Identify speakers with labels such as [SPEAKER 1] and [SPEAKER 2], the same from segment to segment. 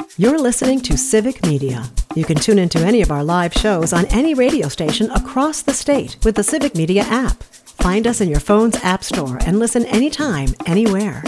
[SPEAKER 1] You're listening to Civic Media. You can tune into any of our live shows on any radio station across the state with the Civic Media app. Find us in your phone's app store and listen anytime, anywhere.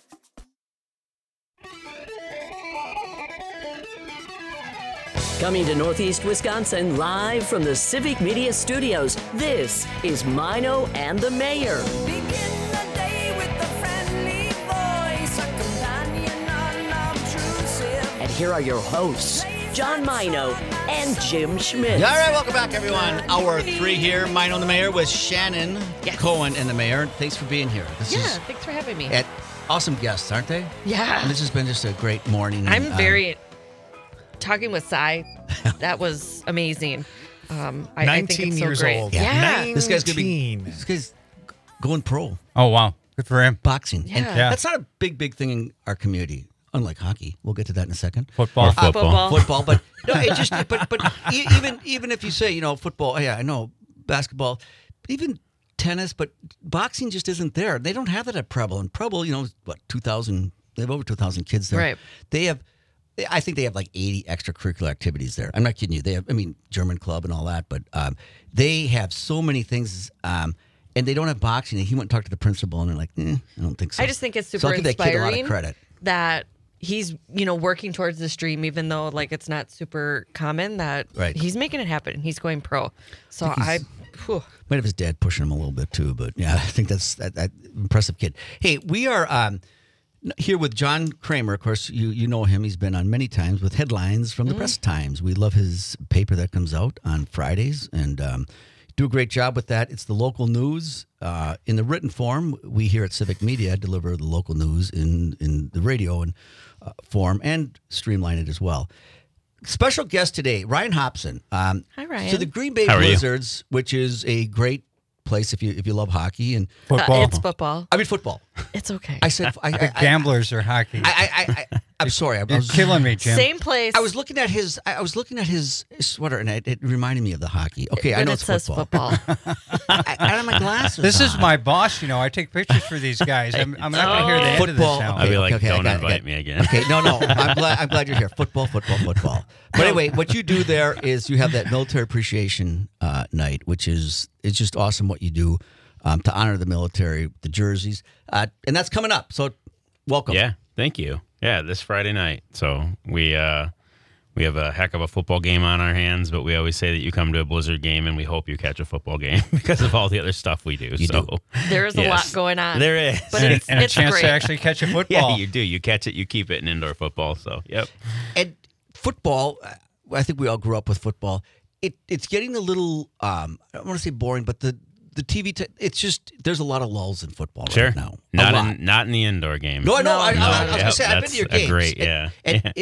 [SPEAKER 2] Coming to Northeast Wisconsin live from the Civic Media Studios, this is Mino and the Mayor.
[SPEAKER 3] Begin the day with a friendly voice, a companion unobtrusive.
[SPEAKER 2] And here are your hosts, John Mino and Jim Schmidt.
[SPEAKER 4] All right, welcome back, everyone. Hour 3 here, Mino and the Mayor with Shannon Cohen and the Mayor. Thanks for being here.
[SPEAKER 5] Thanks for having me.
[SPEAKER 4] Awesome guests, aren't they?
[SPEAKER 5] Yeah.
[SPEAKER 4] And this has been just a great morning.
[SPEAKER 5] I'm very... Talking with Cy, that was amazing. I think it's so
[SPEAKER 6] years
[SPEAKER 5] great.
[SPEAKER 6] old.
[SPEAKER 5] Yeah.
[SPEAKER 4] This guy's going pro.
[SPEAKER 6] Oh, wow. Good for him.
[SPEAKER 4] Boxing. And
[SPEAKER 5] Yeah.
[SPEAKER 4] that's not a big thing in our community, unlike hockey. We'll get to that in a second.
[SPEAKER 6] Football.
[SPEAKER 4] Football, but no, it just but even if you say, football, yeah, I know, basketball, even tennis, but boxing just isn't there. They don't have that at Preble. And Preble, 2,000, they have over 2,000 kids there.
[SPEAKER 5] Right.
[SPEAKER 4] I think they have like 80 extracurricular activities there. I'm not kidding you. They have, German club and all that, but they have so many things, and they don't have boxing. He went and talked to the principal, and they're like, I don't think so.
[SPEAKER 5] I just think it's
[SPEAKER 4] So
[SPEAKER 5] super
[SPEAKER 4] I'll give that kid a lot of
[SPEAKER 5] inspiring
[SPEAKER 4] credit.
[SPEAKER 5] that he's, working towards this dream, even though like it's not super common, that he's making it happen. He's going pro. So
[SPEAKER 4] Might have his dad pushing him a little bit too, but yeah, I think that's that impressive kid. Hey, we are here with John Kramer. Of course, you know him. He's been on many times with headlines from the Press Times. We love his paper that comes out on Fridays, and do a great job with that. It's the local news in the written form. We here at Civic Media deliver the local news in the radio and form and streamline it as well. Special guest today, Ryan Hobson.
[SPEAKER 5] Hi, Ryan.
[SPEAKER 4] So the Green Bay Blizzards, which is a great place if you love hockey and
[SPEAKER 6] Football.
[SPEAKER 5] It's football.
[SPEAKER 4] I mean football.
[SPEAKER 5] It's okay.
[SPEAKER 4] I said
[SPEAKER 6] The gamblers are hockey.
[SPEAKER 4] I'm sorry.
[SPEAKER 6] You're killing me, Jim.
[SPEAKER 5] Same place.
[SPEAKER 4] I was looking at his sweater, and it reminded me of the hockey. Okay, I
[SPEAKER 5] when
[SPEAKER 4] know
[SPEAKER 5] it
[SPEAKER 4] it's
[SPEAKER 5] says
[SPEAKER 4] football. I have my glasses.
[SPEAKER 6] This is
[SPEAKER 4] on.
[SPEAKER 6] my boss. I take pictures for these guys. I'm not going to hear the end of this
[SPEAKER 4] Football.
[SPEAKER 6] now.
[SPEAKER 7] I'd be like,
[SPEAKER 4] Okay,
[SPEAKER 7] don't
[SPEAKER 4] I got
[SPEAKER 7] invite
[SPEAKER 4] it.
[SPEAKER 7] me again.
[SPEAKER 4] Okay, no. I'm glad you're here. Football. But anyway, what you do there is you have that military appreciation night, which is it's just awesome what you do to honor the military, the jerseys, and that's coming up. So welcome.
[SPEAKER 7] Yeah, thank you. Yeah, this Friday night. So we have a heck of a football game on our hands, but we always say that you come to a Blizzard game and we hope you catch a football game because of all the other stuff we do.
[SPEAKER 5] There is a lot going on.
[SPEAKER 7] There is.
[SPEAKER 5] But
[SPEAKER 6] And a
[SPEAKER 5] it's
[SPEAKER 6] chance
[SPEAKER 5] great.
[SPEAKER 6] to actually catch a football.
[SPEAKER 7] Yeah, you do. You catch it, you keep it in indoor football. So, yep.
[SPEAKER 4] And football, I think we all grew up with football. It's getting a little, I don't want to say boring, but the TV, it's just, there's a lot of lulls in football right now.
[SPEAKER 7] Not in the indoor game.
[SPEAKER 4] No, I know. I was going to
[SPEAKER 7] Yep,
[SPEAKER 4] say, I've been to your games.
[SPEAKER 7] Great, yeah.
[SPEAKER 4] And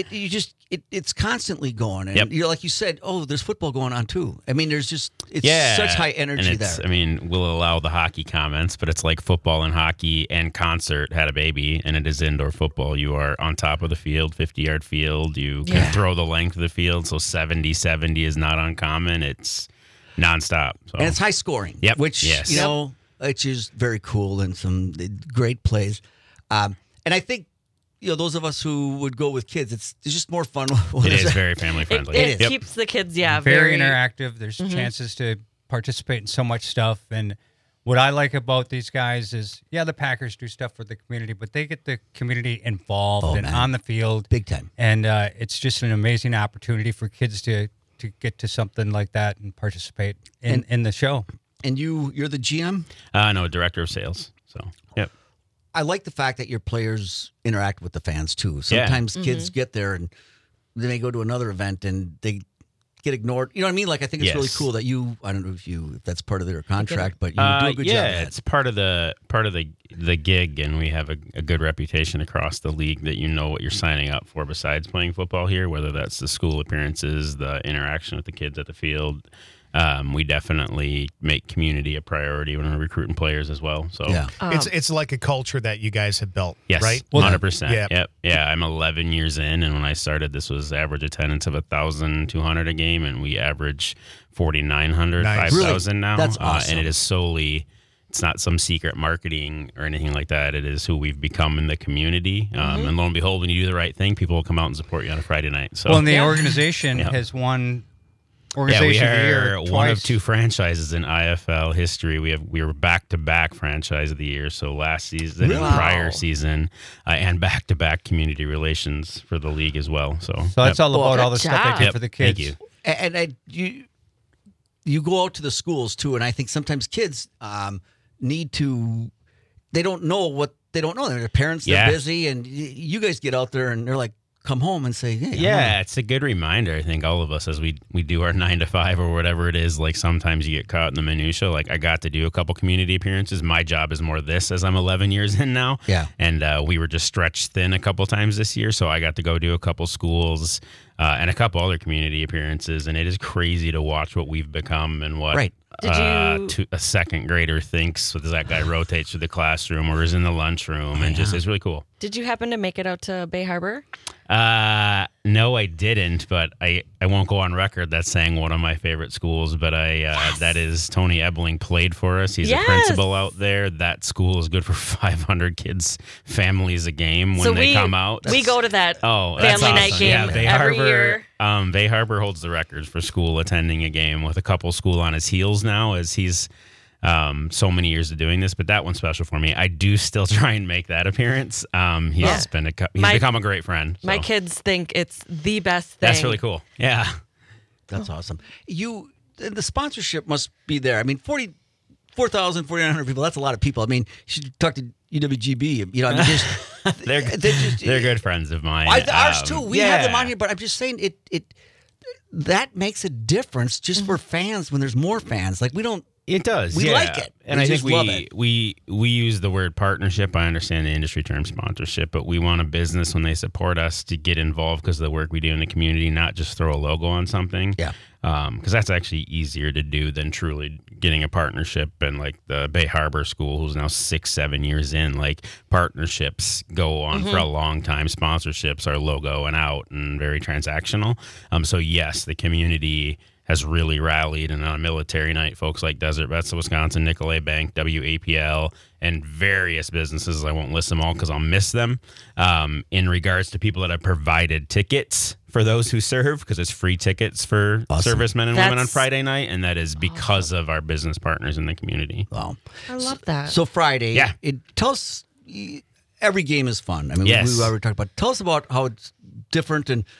[SPEAKER 4] it's constantly going. And you're like you said, there's football going on too. I mean, it's such high energy
[SPEAKER 7] and
[SPEAKER 4] there.
[SPEAKER 7] We'll allow the hockey comments, but it's like football and hockey and concert had a baby, and it is indoor football. You are on top of the field, 50-yard field. You can throw the length of the field, so 70-70 is not uncommon. It's nonstop. So.
[SPEAKER 4] And it's high scoring.
[SPEAKER 7] Yep.
[SPEAKER 4] Which, which is very cool and some great plays. And I think, those of us who would go with kids, it's just more fun.
[SPEAKER 7] It is very family friendly.
[SPEAKER 5] It keeps the kids,
[SPEAKER 6] very interactive. There's chances to participate in so much stuff. And what I like about these guys is, the Packers do stuff for the community, but they get the community involved and on the field.
[SPEAKER 4] Big time.
[SPEAKER 6] And it's just an amazing opportunity for kids to get to something like that and participate in the show.
[SPEAKER 4] And you're the GM?
[SPEAKER 7] No, director of sales. So, yep.
[SPEAKER 4] I like the fact that your players interact with the fans too. Sometimes kids get there and they may go to another event and they get ignored. You know what I mean? Like, I think it's really cool that I don't know if that's part of their contract, but you do a good job.
[SPEAKER 7] Yeah, it's part of the gig, and we have a good reputation across the league that you know what you're signing up for besides playing football here, whether that's the school appearances, the interaction with the kids at the field. We definitely make community a priority when we're recruiting players as well. So
[SPEAKER 6] it's like a culture that you guys have built,
[SPEAKER 7] yes,
[SPEAKER 6] right?
[SPEAKER 7] 100%.
[SPEAKER 6] Yeah.
[SPEAKER 7] Yep. Yeah, I'm 11 years in, and when I started, this was average attendance of 1,200 a game, and we average 4,900,
[SPEAKER 6] Nice.
[SPEAKER 7] 5,000 now.
[SPEAKER 4] That's awesome.
[SPEAKER 7] And it is solely It's not some secret marketing or anything like that. It is who we've become in the community. And lo and behold, when you do the right thing, people will come out and support you on a Friday night. So,
[SPEAKER 6] well, and the organization has won Organization of the Year twice.
[SPEAKER 7] One of two franchises in IFL history. We were back-to-back Franchise of the Year. So last season and prior season, and back-to-back community relations for the league as well. So
[SPEAKER 6] that's all about all the stuff they do for the kids.
[SPEAKER 7] Thank you.
[SPEAKER 4] And you go out to the schools too, and I think sometimes kids need to. They don't know what they don't know. Their parents, they're busy, and you guys get out there and they're like, come home and say, hey.
[SPEAKER 7] Yeah, it's a good reminder. I think all of us, as we do our 9 to 5 or whatever it is, like sometimes you get caught in the minutia. Like I got to do a couple community appearances. My job is more this as I'm 11 years in now.
[SPEAKER 4] Yeah.
[SPEAKER 7] And we were just stretched thin a couple times this year. So I got to go do a couple schools and a couple other community appearances. And it is crazy to watch what we've become and what a second grader thinks as that guy rotates through the classroom or is in the lunchroom and just it's really cool.
[SPEAKER 5] Did you happen to make it out to Bay Harbor?
[SPEAKER 7] No, I didn't, but I won't go on record that's saying one of my favorite schools, but that is Tony Ebling played for us. He's a principal out there. That school is good for 500 kids, families a game when they come out.
[SPEAKER 5] We go to that family
[SPEAKER 7] awesome.
[SPEAKER 5] night game every year.
[SPEAKER 7] Bay Harbor holds the records for school attending a game with a couple school on his heels now as he's so many years of doing this, but that one's special for me. I do still try and make that appearance. He's become a great friend. So.
[SPEAKER 5] My kids think it's the best thing.
[SPEAKER 7] That's really cool. Yeah.
[SPEAKER 4] That's awesome. The sponsorship must be there. I mean, 4,000, 4,900 people, that's a lot of people. I mean, you should talk to UWGB. You know, I mean,
[SPEAKER 7] they're good friends of mine.
[SPEAKER 4] Ours too. We have them on here, but I'm just saying that makes a difference just for fans when there's more fans. Like we don't.
[SPEAKER 7] It does.
[SPEAKER 4] We like it.
[SPEAKER 7] And I think we use the word partnership. I understand the industry term sponsorship, but we want a business when they support us to get involved because of the work we do in the community, not just throw a logo on something.
[SPEAKER 4] Yeah.
[SPEAKER 7] Because that's actually easier to do than truly getting a partnership. And like the Bay Harbor School, who's now 6-7 years in, like partnerships go on for a long time. Sponsorships are logo and out and very transactional. So yes, the community has really rallied, and on a military night, folks like Desert Vets of Wisconsin, Nicolay Bank, WAPL, and various businesses, I won't list them all because I'll miss them, in regards to people that have provided tickets for those who serve, because it's free tickets for servicemen and women on Friday night, and that is because of our business partners in the community.
[SPEAKER 4] Wow.
[SPEAKER 5] I love that.
[SPEAKER 4] So Friday, tell us, every game is fun. I mean, we already talked about, tell us about how it's different and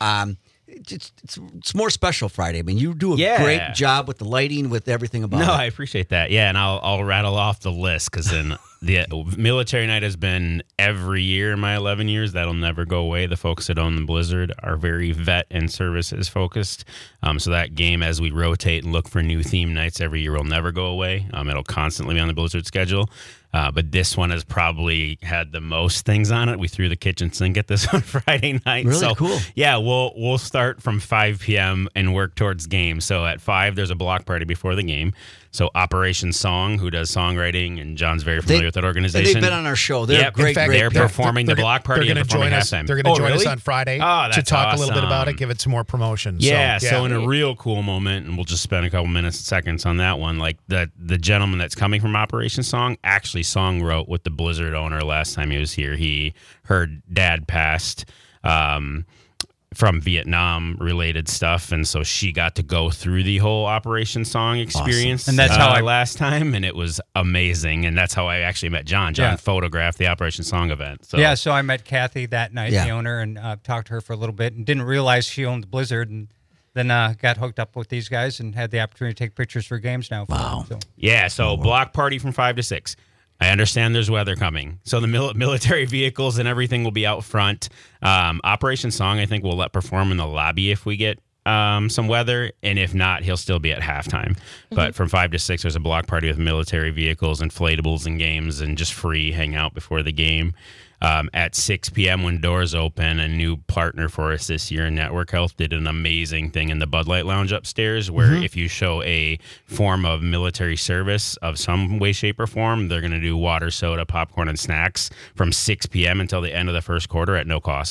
[SPEAKER 4] it's more special Friday. I mean, you do a great job with the lighting, with everything about it.
[SPEAKER 7] No, I appreciate that. Yeah, and I'll rattle off the list because then the military night has been every year in my 11 years. That'll never go away. The folks that own the Blizzard are very vet and services focused. So that game, as we rotate and look for new theme nights every year, will never go away. It'll constantly be on the Blizzard schedule. But this one has probably had the most things on it. We threw the kitchen sink at this on Friday night.
[SPEAKER 4] Really cool.
[SPEAKER 7] Yeah, we'll start from 5 p.m. and work towards game. So at 5, there's a block party before the game. So Operation Song, who does songwriting, and John's very familiar with that organization.
[SPEAKER 4] They've been on our show. They're great.
[SPEAKER 7] They're performing the block party and performing halftime.
[SPEAKER 8] They're going to join us on Friday to talk a little bit about it, give it some more promotion.
[SPEAKER 7] So in a real cool moment, and we'll just spend a couple minutes, seconds on that one. Like the gentleman that's coming from Operation Song actually song wrote with the Blizzard owner last time he was here. Her dad passed from Vietnam related stuff, and so she got to go through the whole Operation Song experience.
[SPEAKER 6] Awesome. And that's how
[SPEAKER 7] last time, and it was amazing, and that's how I actually met John. John photographed the Operation Song event.
[SPEAKER 6] So I met Kathy that night, the owner, and talked to her for a little bit, and didn't realize she owned the Blizzard, and then got hooked up with these guys and had the opportunity to take pictures for games now.
[SPEAKER 7] So block party from 5 to 6. I understand there's weather coming. So the military vehicles and everything will be out front. Operation Song, I think, we'll let perform in the lobby if we get some weather. And if not, he'll still be at halftime. But from 5 to 6, there's a block party with military vehicles, inflatables, and games, and just free hangout before the game. At 6 p.m. when doors open, a new partner for us this year, Network Health, did an amazing thing in the Bud Light Lounge upstairs where if you show a form of military service of some way, shape, or form, they're going to do water, soda, popcorn, and snacks from 6 p.m. until the end of the first quarter at no cost.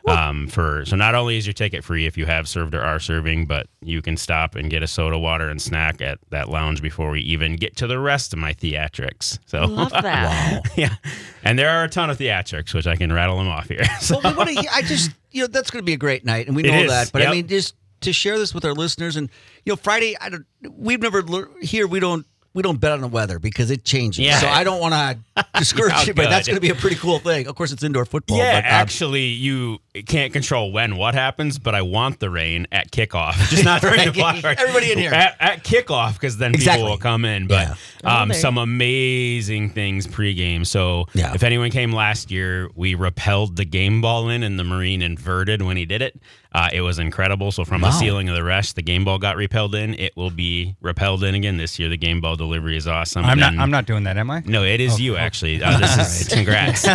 [SPEAKER 7] So not only is your ticket free if you have served or are serving, but you can stop and get a soda, water, and snack at that lounge before we even get to the rest of my theatrics. So
[SPEAKER 5] I love that.
[SPEAKER 4] Wow.
[SPEAKER 7] yeah, and there are a ton of theatrics, which I can rattle them off here. So.
[SPEAKER 4] Well, that's going to be a great night, and we know that. But I mean, just to share this with our listeners, and Friday, we don't bet on the weather because it changes. Yeah. So I don't want to discourage you, but that's going to be a pretty cool thing. Of course, it's indoor football.
[SPEAKER 7] Yeah,
[SPEAKER 4] but,
[SPEAKER 7] actually, you can't control what happens, but I want the rain at kickoff. Just not during the block.
[SPEAKER 4] Everybody in here.
[SPEAKER 7] At kickoff, because then people will come in. But some amazing things pregame. So if anyone came last year, we rappelled the game ball in, and the Marine inverted when he did it. It was incredible. So from the ceiling of the rest, the game ball got repelled in. It will be repelled in again this year. The game ball delivery is awesome.
[SPEAKER 6] I'm not doing that, am I?
[SPEAKER 7] No, it is you actually. This is congrats.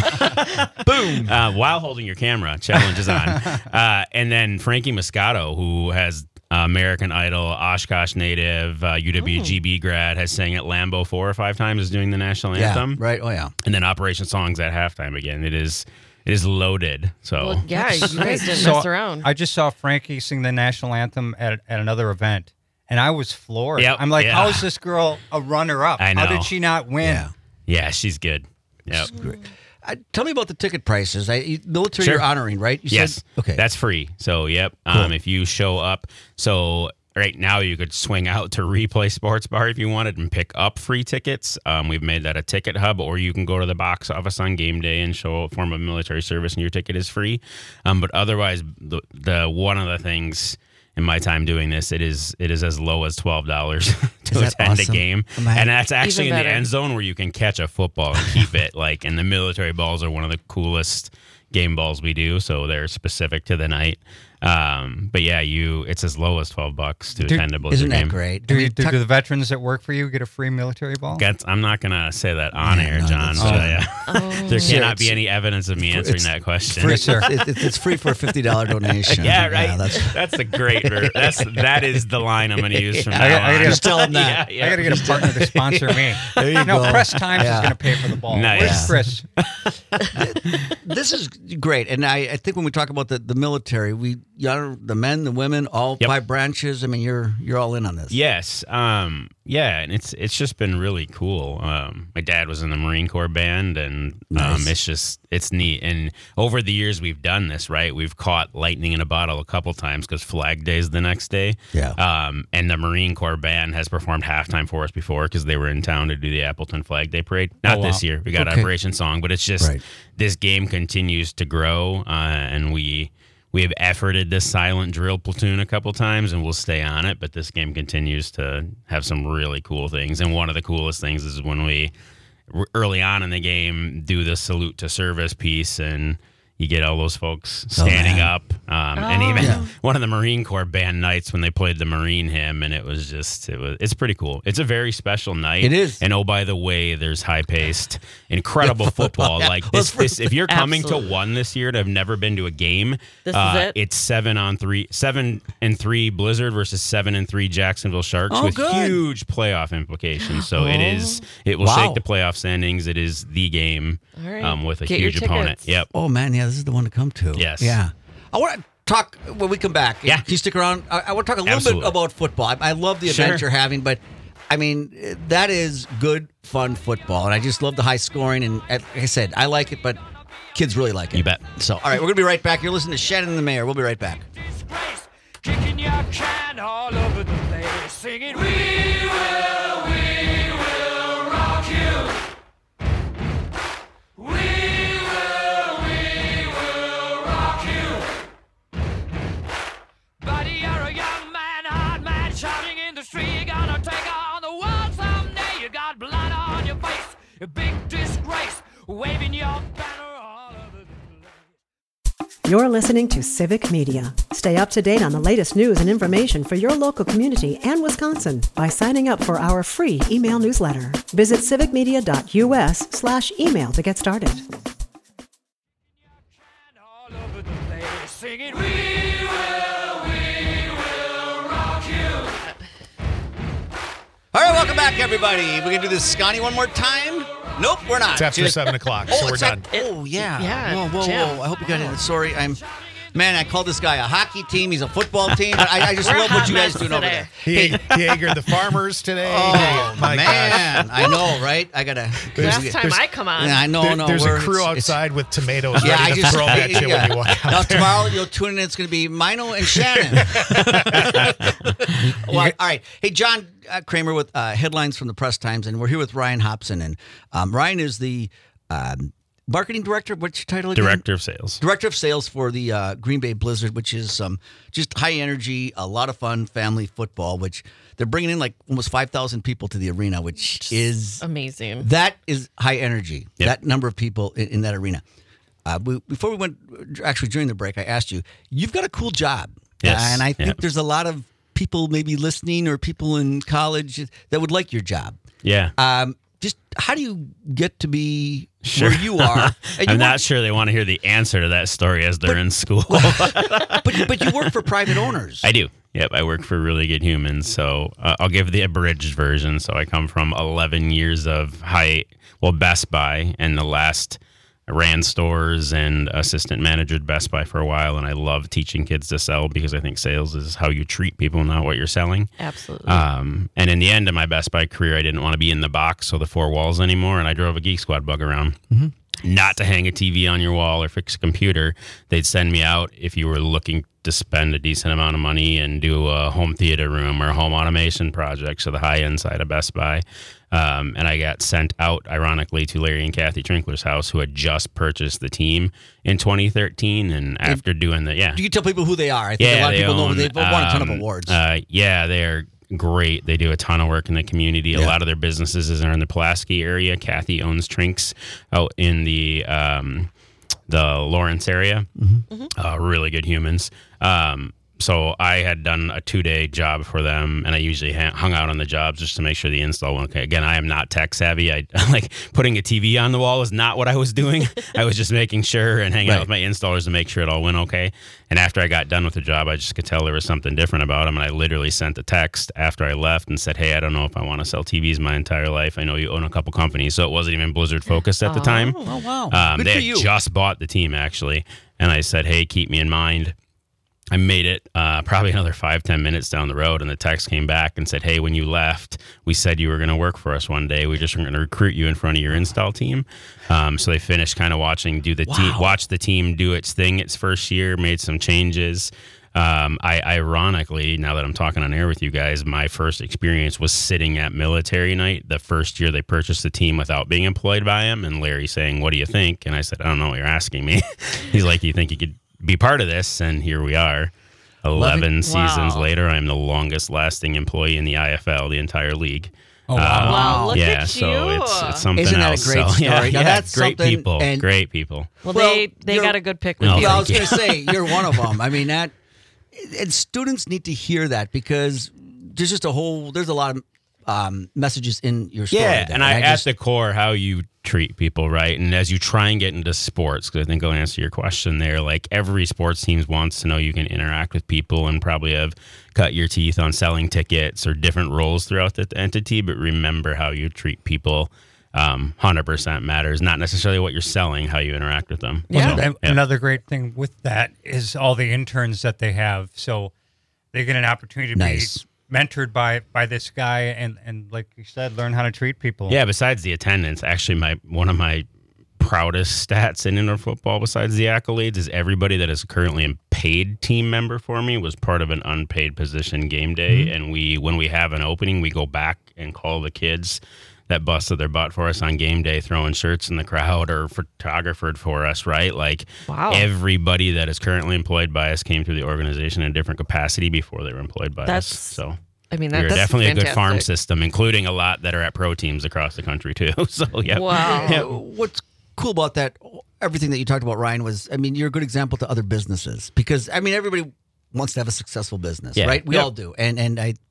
[SPEAKER 7] Boom. While holding your camera, challenge is on. And then Frankie Moscato, who has American Idol, Oshkosh native, UWGB grad, has sang at Lambeau 4 or 5 times, is doing the national anthem.
[SPEAKER 4] Yeah, right. Oh yeah.
[SPEAKER 7] And then Operation Songs at halftime again. It is loaded. So
[SPEAKER 5] well, yeah, you guys didn't mess around.
[SPEAKER 6] I just saw Frankie sing the national anthem at another event, and I was floored.
[SPEAKER 7] Yep.
[SPEAKER 6] I'm like, how is this girl a runner-up?
[SPEAKER 7] I know.
[SPEAKER 6] How did she not win?
[SPEAKER 7] Yeah, she's good. Yep.
[SPEAKER 4] Tell me about the ticket prices. Military
[SPEAKER 7] Sure.
[SPEAKER 4] you're honoring, right? You
[SPEAKER 7] Yes.
[SPEAKER 4] said? Okay.
[SPEAKER 7] That's free. So, yep.
[SPEAKER 4] Cool.
[SPEAKER 7] If you show up. So, right now you could swing out to Replay Sports Bar if you wanted and pick up free tickets. We've made that a ticket hub, or you can go to the box office on game day and show a form of military service and your ticket is free. But otherwise, the one of the things in my time doing this, it is as low as $12 to attend a game. And that's actually in the end zone where you can catch a football and keep it. And the military balls are one of the coolest game balls we do, so they're specific to the night. But yeah, it's as low as $12 to attend a Blizzard game.
[SPEAKER 4] Isn't that great?
[SPEAKER 6] Do the veterans that work for you get a free military ball?
[SPEAKER 7] I'm not going to say that on air, John. There cannot be any evidence of me answering that question.
[SPEAKER 4] Free, sir. It's free for a $50 donation.
[SPEAKER 7] Yeah, right. That's a great. That is the line I'm going to use from now on.
[SPEAKER 4] Just tell them that.
[SPEAKER 6] I got to get a partner to sponsor me.
[SPEAKER 4] There you go.
[SPEAKER 6] Press Times is going to pay for the ball.
[SPEAKER 7] Nice.
[SPEAKER 6] Where's Chris?
[SPEAKER 4] This is great, and I think when we talk about the military, the men, the women, all 5 branches. I mean, you're all in on this.
[SPEAKER 7] Yes. Yeah, and it's just been really cool. My dad was in the Marine Corps band, and it's neat. And over the years we've done this, right? We've caught lightning in a bottle a couple times because Flag Day is the next day.
[SPEAKER 4] Yeah.
[SPEAKER 7] And the Marine Corps band has performed halftime for us before because they were in town to do the Appleton Flag Day parade. Not this year. We got Operation Song, but it's just this game continues to grow, and we have efforted this silent drill platoon a couple times, and we'll stay on it. But this game continues to have some really cool things. And one of the coolest things is when we, early on in the game, do the salute to service piece, and you get all those folks standing up. And even one of the Marine Corps band nights when they played the Marine hymn, and it's pretty cool. It's a very special night.
[SPEAKER 4] It is.
[SPEAKER 7] And oh, by the way, there's high-paced, incredible football. Like this, if you're coming to one this year and have never been to a game,
[SPEAKER 5] this is it?
[SPEAKER 7] It's 7-3 Blizzard versus 7-3 Jacksonville Sharks with huge playoff implications. So it will shake the playoff standings. It is the game with a huge opponent. Yep.
[SPEAKER 4] Oh man, this is the one to come to.
[SPEAKER 7] Yes.
[SPEAKER 4] Yeah. I want to talk when we come back.
[SPEAKER 7] Yeah.
[SPEAKER 4] Can you stick around? I want to talk a little bit about football. I love the event you're having, but I mean, that is good, fun football. And I just love the high scoring. And like I said, I like it, but kids really like it.
[SPEAKER 7] You bet.
[SPEAKER 4] So, all right, we're going to be right back. You're listening to Shannon and the Mayor. We'll be right back.
[SPEAKER 3] Kicking your can all over the place, singing, we will rock you. We will rock you. Buddy, you're a young man, hard man, shouting in the street. You're gonna take on the world someday. You got blood on your face, a big disgrace, waving your banner all over the place.
[SPEAKER 1] You're listening to Civic Media. Stay up to date on the latest news and information for your local community and Wisconsin by signing up for our free email newsletter. Visit civicmedia.us/email to get started.
[SPEAKER 3] All over the place, singing, we will rock you.
[SPEAKER 4] All right, welcome back, everybody. We're going to do this, Scotty, one more time. Nope, we're not.
[SPEAKER 8] It's after 7 o'clock, so we're done.
[SPEAKER 4] Oh, yeah.
[SPEAKER 5] Yeah,
[SPEAKER 4] Whoa.
[SPEAKER 5] Jim.
[SPEAKER 4] I hope you got it. Sorry, Man, I called this guy a hockey team. He's a football team. But I just love what you guys doing over there.
[SPEAKER 8] He angered the farmers today.
[SPEAKER 4] Oh,
[SPEAKER 8] my
[SPEAKER 4] man.
[SPEAKER 8] gosh.
[SPEAKER 4] I know, right? I got to...
[SPEAKER 5] Last time I come on.
[SPEAKER 4] I know,
[SPEAKER 8] There's a crew outside with tomatoes ready to throw at you when you walk out
[SPEAKER 4] now,
[SPEAKER 8] there.
[SPEAKER 4] tomorrow, you'll tune in. It's going to be Mino and Shannon. Well, all right. Hey, John Kramer with Headlines from the Press Times, and we're here with Ryan Hobson. And Ryan is the... marketing director, what's your title again?
[SPEAKER 7] Director of Sales.
[SPEAKER 4] Director of Sales for the Green Bay Blizzard, which is just high energy, a lot of fun family football, which they're bringing in like almost 5,000 people to the arena, which is
[SPEAKER 5] amazing.
[SPEAKER 4] That is high energy,
[SPEAKER 7] Yep.
[SPEAKER 4] that number of people in that arena. Before we went, actually during the break, I asked you, you've got a cool job.
[SPEAKER 7] Yes.
[SPEAKER 4] And I think there's a lot of people maybe listening or people in college that would like your job.
[SPEAKER 7] Yeah.
[SPEAKER 4] Just how do you get to be
[SPEAKER 7] Sure.
[SPEAKER 4] where you are?
[SPEAKER 7] I'm not sure they want to hear the answer to that story as they're in school.
[SPEAKER 4] but you work for private owners.
[SPEAKER 7] I do. Yep, I work for Really Good Humans. So I'll give the abridged version. So I come from 11 years of Best Buy, and the last ran stores and assistant manager at Best Buy for a while, and I love teaching kids to sell because I think sales is how you treat people, not what you're selling.
[SPEAKER 5] Absolutely.
[SPEAKER 7] And in the end of my Best Buy career, I didn't want to be in the box or the four walls anymore, and I drove a Geek Squad bug around. Not to hang a TV on your wall or fix a computer. They'd send me out if you were looking to spend a decent amount of money and do a home theater room or home automation project, so the high-end side of Best Buy. And I got sent out, ironically, to Larry and Kathy Trinkler's house, who had just purchased the team in 2013. And after doing the,
[SPEAKER 4] Do you tell people who they are? I think a lot of people know they've won a ton of awards.
[SPEAKER 7] They're great. They do a ton of work in the community. A lot of their businesses are in the Pulaski area. Kathy owns Trinks out in the Lawrence area. Really good humans. So I had done a 2-day job for them, and I usually hung out on the jobs just to make sure the install went okay. Again, I am not tech savvy. I like putting a TV on the wall is not what I was doing. I was just making sure and hanging out with my installers to make sure it all went okay. And after I got done with the job, I just could tell there was something different about them. And I literally sent a text after I left and said, hey, I don't know if I want to sell TVs my entire life. I know you own a couple companies. So it wasn't even Blizzard focused at the time.
[SPEAKER 4] Oh, wow. Good
[SPEAKER 7] they
[SPEAKER 4] for
[SPEAKER 7] had
[SPEAKER 4] you.
[SPEAKER 7] just bought the team, actually. And I said, hey, keep me in mind. I made it probably another 5-10 minutes down the road, and the text came back and said, hey, when you left, we said you were going to work for us one day. We just were going to recruit you in front of your install team. So they finished kind of watching watch the team do its thing its first year, made some changes. I ironically, now that I'm talking on air with you guys, my first experience was sitting at military night the first year they purchased the team without being employed by him, and Larry saying, what do you think? And I said, I don't know what you're asking me. He's like, you think you could be part of this? And here we are. 11 seasons later, I'm the longest lasting employee in the IFL, the entire league.
[SPEAKER 6] Oh, wow.
[SPEAKER 5] Wow, look at you.
[SPEAKER 7] So it's something
[SPEAKER 4] Isn't that
[SPEAKER 7] else.
[SPEAKER 4] a great story? Now, that's
[SPEAKER 7] great
[SPEAKER 4] something-
[SPEAKER 7] people.
[SPEAKER 4] and-
[SPEAKER 7] Great people.
[SPEAKER 5] Well,
[SPEAKER 4] Well,
[SPEAKER 5] they got a good pick with
[SPEAKER 7] No,
[SPEAKER 5] you.
[SPEAKER 4] Yeah, I was
[SPEAKER 7] thank
[SPEAKER 4] going to say, you're one of them. I mean, and students need to hear that because there's just there's a lot of messages in your story.
[SPEAKER 7] Yeah,
[SPEAKER 4] there.
[SPEAKER 7] and at the core, how you treat people, right? And as you try and get into sports, because I think I'll answer your question there, like every sports team wants to know you can interact with people and probably have cut your teeth on selling tickets or different roles throughout the entity, but remember how you treat people 100% matters, not necessarily what you're selling, how you interact with them.
[SPEAKER 5] Yeah.
[SPEAKER 7] So,
[SPEAKER 6] Another great thing with that is all the interns that they have. So they get an opportunity to
[SPEAKER 4] Nice.
[SPEAKER 6] be mentored by this guy and like you said, learn how to treat people.
[SPEAKER 7] Yeah, besides the attendance, actually one of my proudest stats in indoor football, besides the accolades, is everybody that is currently a paid team member for me was part of an unpaid position game day. And when we have an opening, we go back and call the kids that busted their butt for us on game day, throwing shirts in the crowd or photographed for us, right? Like everybody that is currently employed by us came through the organization in a different capacity before they were employed by us. So
[SPEAKER 5] I mean,
[SPEAKER 7] we're
[SPEAKER 5] that's
[SPEAKER 7] definitely a good farm
[SPEAKER 5] fantastic.
[SPEAKER 7] system, including a lot that are at pro teams across the country too. So yeah.
[SPEAKER 5] Wow.
[SPEAKER 4] Yeah, what's cool about that, everything that you talked about, Ryan, was, I mean, you're a good example to other businesses because, I mean, everybody wants to have a successful business, right? We all do. And I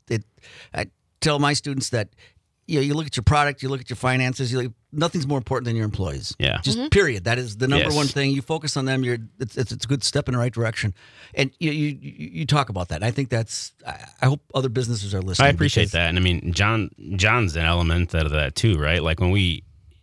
[SPEAKER 4] tell my students that, you look at your product, you look at your finances, nothing's more important than your employees.
[SPEAKER 7] Yeah.
[SPEAKER 4] Just period. That is the number one thing. You focus on them. It's a good step in the right direction. And you talk about that. And I think I hope other businesses are listening.
[SPEAKER 7] I appreciate that. And I mean, John's an element of that too, right? Like when we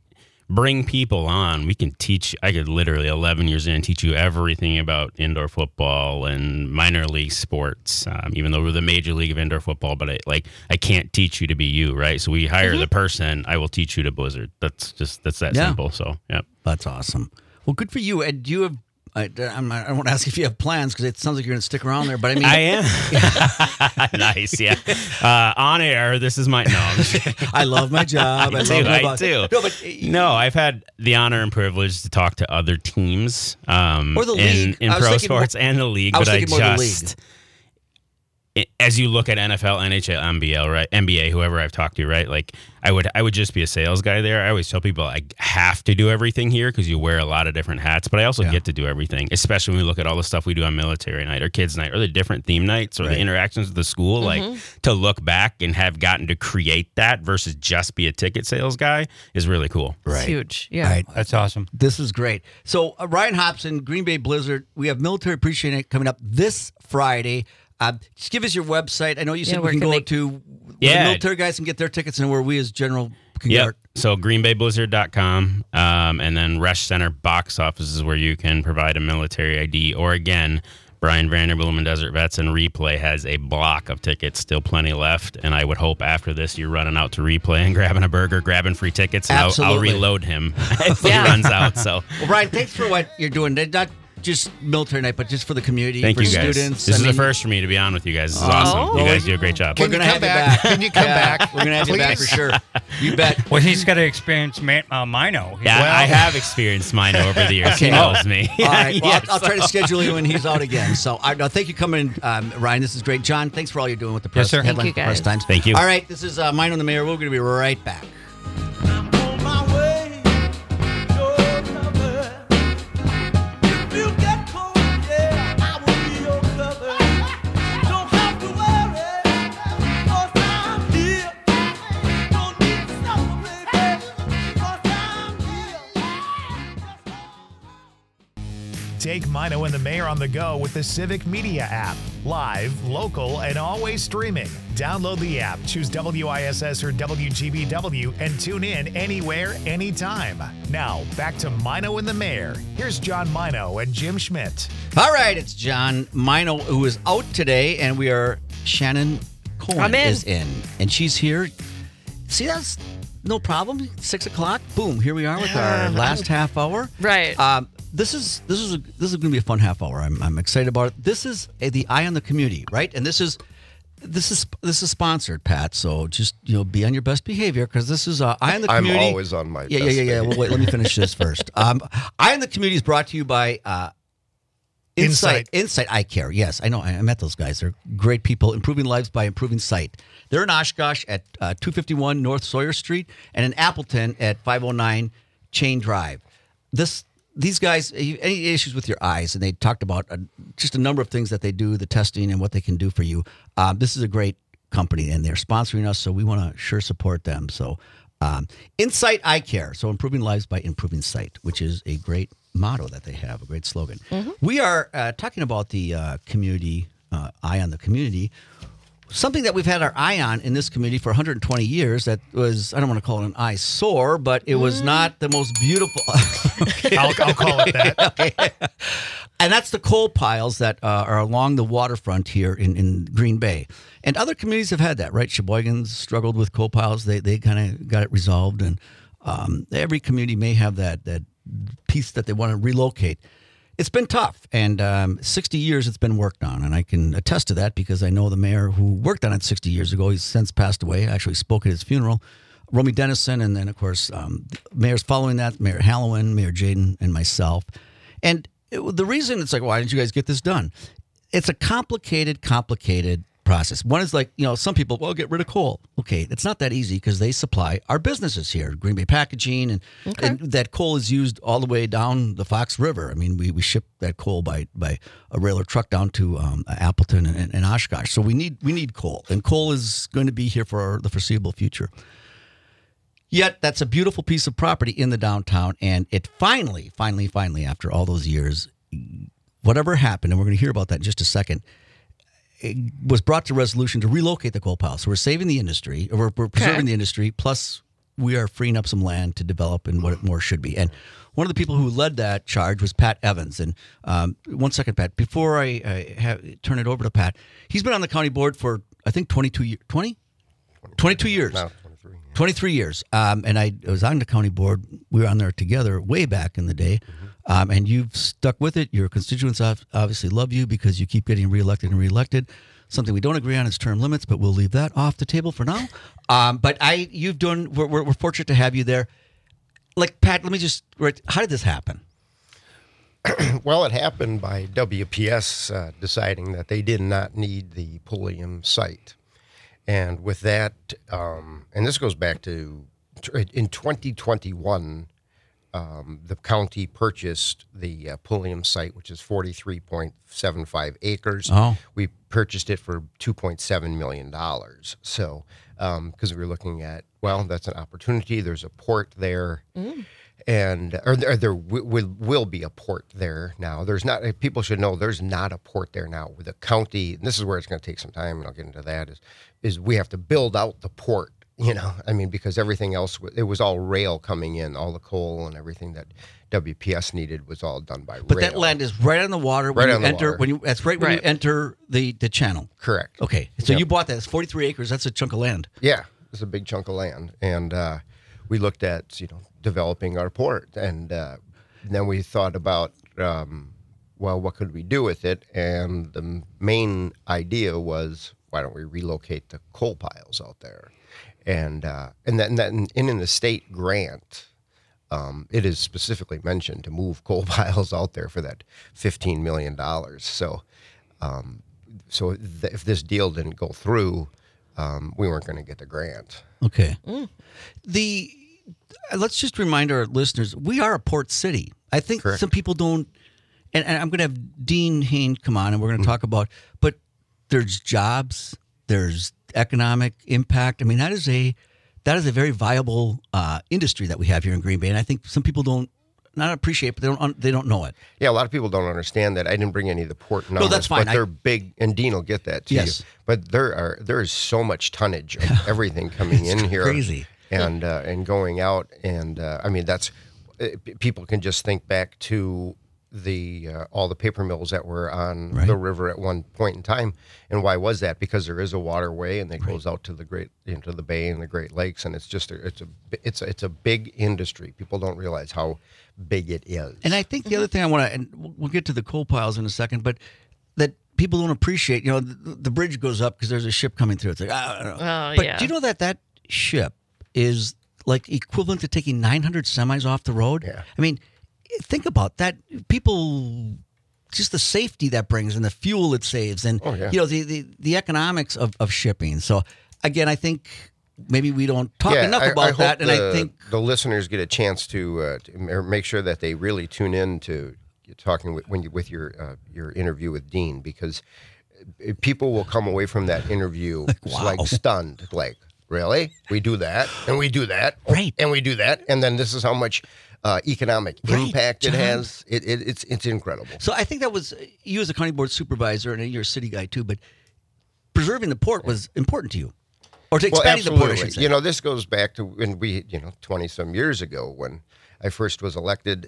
[SPEAKER 7] bring people on. We can teach. I could literally 11 years in teach you everything about indoor football and minor league sports. Even though we're the major league of indoor football, but I can't teach you to be you, right? So we hire the person. I will teach you to Blizzard. That's that simple. So yeah,
[SPEAKER 4] that's awesome. Well, good for you. And do you have? I don't want to ask if you have plans because it sounds like you're going to stick around there. But I mean,
[SPEAKER 7] I am. Nice, yeah. On air, this is my
[SPEAKER 4] I love my job.
[SPEAKER 7] I do. No, I've had the honor and privilege to talk to other teams,
[SPEAKER 4] or the league
[SPEAKER 7] in pro sports and the league. But I just, as you look at NFL, NHL, NBL, right? NBA, whoever I've talked to, right? Like I would just be a sales guy there. I always tell people I have to do everything here because you wear a lot of different hats, but I also get to do everything, especially when we look at all the stuff we do on military night or kids night or the different theme nights or the interactions with the school. Like to look back and have gotten to create that versus just be a ticket sales guy is really cool.
[SPEAKER 5] Right. It's huge. Yeah.
[SPEAKER 6] Right. That's awesome.
[SPEAKER 4] This is great. So Ryan Hobson, Green Bay Blizzard, we have Military Appreciation Night coming up this Friday. Just give us your website. I know you said we can go to the military guys can get their tickets and where we as general can get.
[SPEAKER 7] So greenbayblizzard.com and then Resch Center box office is where you can provide a military ID. Or again, Brian Vanderbilt and Desert Vets and Replay has a block of tickets, still plenty left. And I would hope after this you're running out to Replay and grabbing a burger, grabbing free tickets, and I'll reload him if he runs out. So,
[SPEAKER 4] well, Brian, thanks for what you're doing. Not just military night, but just for the community,
[SPEAKER 7] Thank
[SPEAKER 4] for
[SPEAKER 7] you guys.
[SPEAKER 4] students.
[SPEAKER 7] This is the first for me to be on with you guys. This is awesome. You guys do a great job.
[SPEAKER 4] We're going to have you back.
[SPEAKER 8] Can you come back?
[SPEAKER 4] We're going to have you back for sure. You bet.
[SPEAKER 6] Well, he's got to experience Mino.
[SPEAKER 7] Yeah, I have experienced Mino over the years. He knows me.
[SPEAKER 4] All right. Well, I'll try to schedule you when he's out again. So, thank you for coming, Ryan. This is great. John, thanks for all you're doing with the press.
[SPEAKER 6] Yes, sir.
[SPEAKER 4] Headline
[SPEAKER 5] Thank you,
[SPEAKER 4] Press
[SPEAKER 5] guys.
[SPEAKER 4] Times.
[SPEAKER 7] Thank you.
[SPEAKER 4] All right. This is Mino and the Mayor. We're going to be right back.
[SPEAKER 9] Take Mino and the Mayor on the go with the Civic Media app. Live, local, and always streaming. Download the app, choose WISS or WGBW, and tune in anywhere, anytime. Now, back to Mino and the Mayor. Here's John Mino and Jim Schmidt.
[SPEAKER 4] All right, it's John Mino who is out today, and Shannon Cohen is in. And she's here. See, that's no problem. 6 o'clock, boom, here we are with our last half hour.
[SPEAKER 5] Right.
[SPEAKER 4] This is going to be a fun half hour. I'm excited about it. This is the Eye on the Community, right? And this is sponsored, Pat. So just be on your best behavior because this is Eye on the Community.
[SPEAKER 10] I'm always on my best
[SPEAKER 4] behavior. Well, wait, let me finish this first. Eye on the Community is brought to you by Insight Eye Care. Yes, I know. I met those guys. They're great people, improving lives by improving sight. They're in Oshkosh at 251 North Sawyer Street and in Appleton at 509 Chain Drive. These guys, any issues with your eyes, and they talked about just a number of things that they do, the testing and what they can do for you. This is a great company, and they're sponsoring us, so we want to sure support them. So Insight Eye Care, so improving lives by improving sight, which is a great motto that they have, a great slogan. Mm-hmm. We are talking about the community, Eye on the Community, something that we've had our eye on in this community for 120 years. That was, I don't want to call it an eyesore, but it was not the most beautiful.
[SPEAKER 8] I'll call it that.
[SPEAKER 4] Okay. And that's the coal piles that are along the waterfront here in Green Bay. And other communities have had that, right? Sheboygan's struggled with coal piles. They kind of got it resolved. And every community may have that piece that they want to relocate. It's been tough, and 60 years it's been worked on, and I can attest to that because I know the mayor who worked on it 60 years ago. He's since passed away. I actually spoke at his funeral, Romy Dennison, and then, of course, mayors following that, Mayor Hallowen, Mayor Jaden, and myself. And the reason it's like, why didn't you guys get this done? It's a complicated process. One is like, some people, well, get rid of coal. Okay, it's not that easy because they supply our businesses here, Green Bay Packaging, and that coal is used all the way down the Fox River. I mean, we ship that coal by a rail or truck down to Appleton and Oshkosh. So we need coal, and coal is going to be here for the foreseeable future. Yet that's a beautiful piece of property in the downtown, and it finally, after all those years, whatever happened, and we're going to hear about that in just a second, it was brought to resolution to relocate the coal pile. So we're saving the industry, or we're preserving the industry, plus we are freeing up some land to develop and what it more should be. And one of the people who led that charge was Pat Evans. And 1 second, Pat, before I turn it over to Pat, he's been on the county board for, I think, 22 years. 22 years.
[SPEAKER 10] No, 23. Yeah.
[SPEAKER 4] 23 years. And I was on the county board. We were on there together way back in the day. And you've stuck with it. Your constituents obviously love you because you keep getting reelected and reelected. Something we don't agree on is term limits, but we'll leave that off the table for now. But we're fortunate to have you there. Like, Pat, let me how did this happen?
[SPEAKER 10] Well, it happened by WPS deciding that they did not need the Pulliam site. And with that, and this goes back to, in 2021, the county purchased the Pulliam site, which is 43.75 acres.
[SPEAKER 4] Oh.
[SPEAKER 10] We purchased it for $2.7 million. So, because we were looking at, well, that's an opportunity. There's a port there. And there will be a port there now. There's not. People should know there's not a port there now. With the county, and this is where it's going to take some time, and I'll get into that. Is we have to build out the port. I mean, because everything else, it was all rail coming in, all the coal and everything that WPS needed was all done by rail.
[SPEAKER 4] But that land is right on the water when you enter. That's right when you enter the channel.
[SPEAKER 10] Correct.
[SPEAKER 4] Okay, so you bought that. It's 43 acres. That's a chunk of land.
[SPEAKER 10] Yeah, it's a big chunk of land, and we looked at developing our port, and then we thought about well, what could we do with it? And the main idea was, why don't we relocate the coal piles out there? And in the state grant, it is specifically mentioned to move coal piles out there for that $15 million. So, if this deal didn't go through, we weren't going to get the grant.
[SPEAKER 4] Okay. Let's just remind our listeners, we are a port city. I think
[SPEAKER 10] Correct.
[SPEAKER 4] Some people don't, and I'm going to have Dean Hain come on, and we're going to talk about, but there's jobs, there's economic impact. I mean, that is a very viable industry that we have here in Green Bay, and I think some people don't not appreciate, but they don't know it.
[SPEAKER 10] Yeah, a lot of people don't understand that. I didn't bring any of the port numbers.
[SPEAKER 4] No, that's fine.
[SPEAKER 10] But they're big, and Dean will get that to you. But there is so much tonnage of everything coming in here,
[SPEAKER 4] crazy,
[SPEAKER 10] and going out, and I mean people can just think back to all the paper mills that were on the river at one point in time. And why was that? Because there is a waterway, and it goes out to into the bay and the Great Lakes, and it's just it's a big industry. People don't realize how big it is.
[SPEAKER 4] And I think the other thing I want to, and we'll get to the coal piles in a second, but that people don't appreciate, the bridge goes up because there's a ship coming through. It's like, I don't know. But do you know that ship is like equivalent to taking 900 semis off the road?
[SPEAKER 10] Yeah.
[SPEAKER 4] I mean, think about that. People, just the safety that brings and the fuel it saves, and the economics of shipping. So again, I think maybe we don't talk enough about that. And I think
[SPEAKER 10] the listeners get a chance to make sure that they really tune in to talking with your interview with Dean, because people will come away from that interview like stunned, like, really? We do that, and we do that, and we do that, and then this is how much economic impact it has. It's incredible.
[SPEAKER 4] So I think that was, you as a county board supervisor, and you're a city guy too, but preserving the port was important to you, or to expanding the port, I should say.
[SPEAKER 10] This goes back to when we, 20 some years ago, when I first was elected.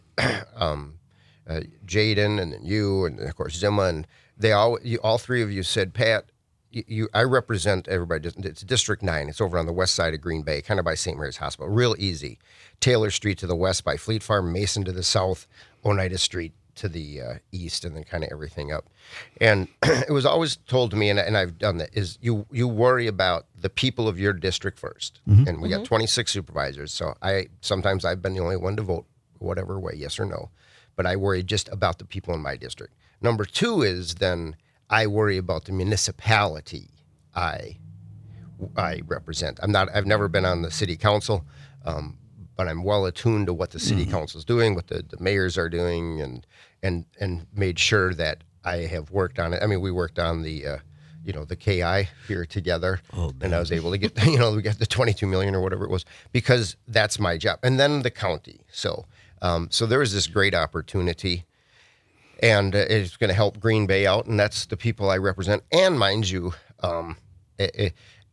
[SPEAKER 10] Jaden, and then you, and of course Zima, and all three of you said, Pat, I represent everybody. It's District 9. It's over on the west side of Green Bay, kind of by St. Mary's Hospital. Real easy. Taylor Street to the west by Fleet Farm, Mason to the south, Oneida Street to the east, and then kind of everything up. And it was always told to me, and I've done that, is you worry about the people of your district first. Mm-hmm. And we got 26 supervisors, so sometimes I've been the only one to vote whatever way, yes or no. But I worry just about the people in my district. Number two is then I worry about the municipality I represent. I've never been on the city council, but I'm well attuned to what the city council is doing, what the mayors are doing, and made sure that I have worked on it. I mean, we worked on the KI here together, and I was able to get we got the $22 million or whatever it was, because that's my job, and then the county. So there was this great opportunity. And it's going to help Green Bay out, and that's the people I represent. And mind you,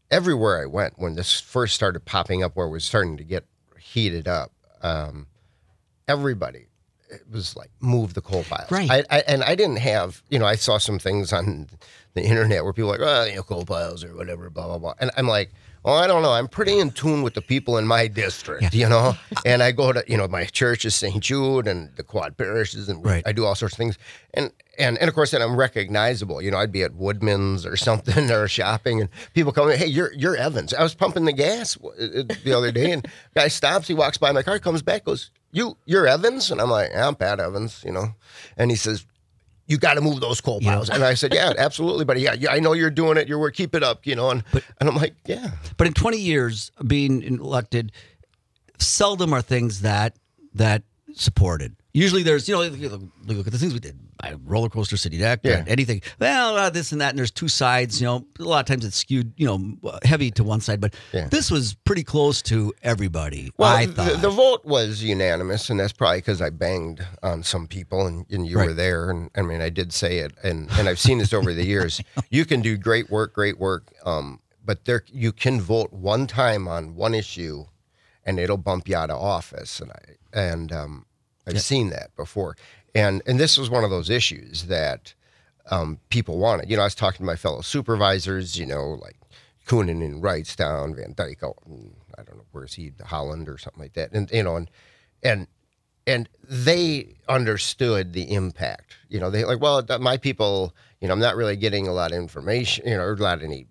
[SPEAKER 10] everywhere I went when this first started popping up, where it was starting to get heated up, everybody, it was like, move the coal piles.
[SPEAKER 4] Right.
[SPEAKER 10] I didn't have, I saw some things on the internet where people are like, coal piles or whatever, blah, blah, blah. And I'm like, well, I don't know. I'm pretty in tune with the people in my district, and I go to, my church is St. Jude and the Quad parishes, and I do all sorts of things. And of course, then I'm recognizable. I'd be at Woodman's or something or shopping, and people come in, hey, you're Evans. I was pumping the gas the other day, and guy stops, he walks by my car, comes back, goes, you're Evans? And I'm like, yeah, I'm Pat Evans, And he says, you got to move those coal piles. And I said, yeah, absolutely, buddy. Yeah, I know you're doing it. Your work, keep it up, and I'm like, yeah.
[SPEAKER 4] But in 20 years being elected, seldom are things that supported. Usually there's, look at the things we did. Roller coaster, city deck, anything. Well, this and that, and there's two sides. A lot of times it's skewed, heavy to one side. But this was pretty close to everybody.
[SPEAKER 10] Well,
[SPEAKER 4] I thought
[SPEAKER 10] the vote was unanimous, and that's probably because I banged on some people, and you were there. And I mean, I did say it, and I've seen this over the years. You can do great work, but you can vote one time on one issue, and it'll bump you out of office. And I've seen that before. And this was one of those issues that people wanted. I was talking to my fellow supervisors, like Coonan in Wrightstown, Van Dyke, I don't know, where's he, Holland or something like that. And they understood the impact. They like, well, my people, I'm not really getting a lot of information, or a lot of any,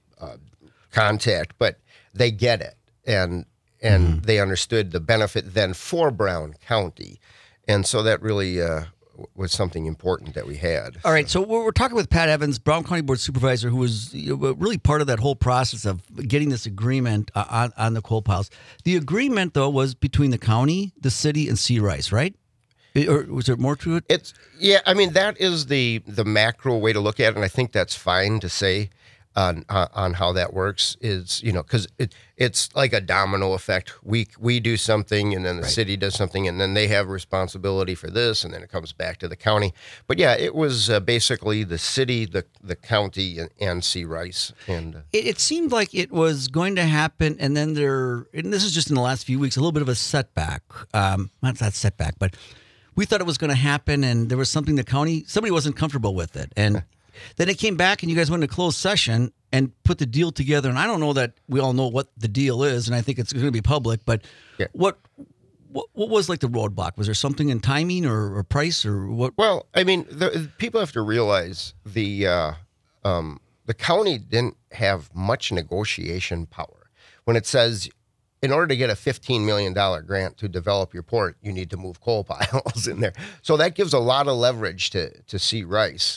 [SPEAKER 10] contact, but they get it. And they understood the benefit then for Brown County. And so that really was something important that we had.
[SPEAKER 4] All right, so we're talking with Pat Evans, Brown County Board Supervisor, who was really part of that whole process of getting this agreement on the coal piles. The agreement, though, was between the county, the city, and C. Rice, right? Or was there more to it?
[SPEAKER 10] That is the macro way to look at it, and I think that's fine to say. On how that works is, because it's like a domino effect. We do something, and then the city does something, and then they have responsibility for this, and then it comes back to the county. But yeah, it was basically the city, the county, and C. Rice. And
[SPEAKER 4] it seemed like it was going to happen, and then and this is just in the last few weeks, a little bit of a setback. Not that setback, but we thought it was going to happen, and there was something somebody wasn't comfortable with it, and. Then it came back, and you guys went into closed session and put the deal together. And I don't know that we all know what the deal is, and I think it's going to be public. But what was like the roadblock? Was there something in timing or price or what?
[SPEAKER 10] Well, I mean, people have to realize the county didn't have much negotiation power. When it says, in order to get a $15 million grant to develop your port, you need to move coal piles in there. So that gives a lot of leverage to C. Rice.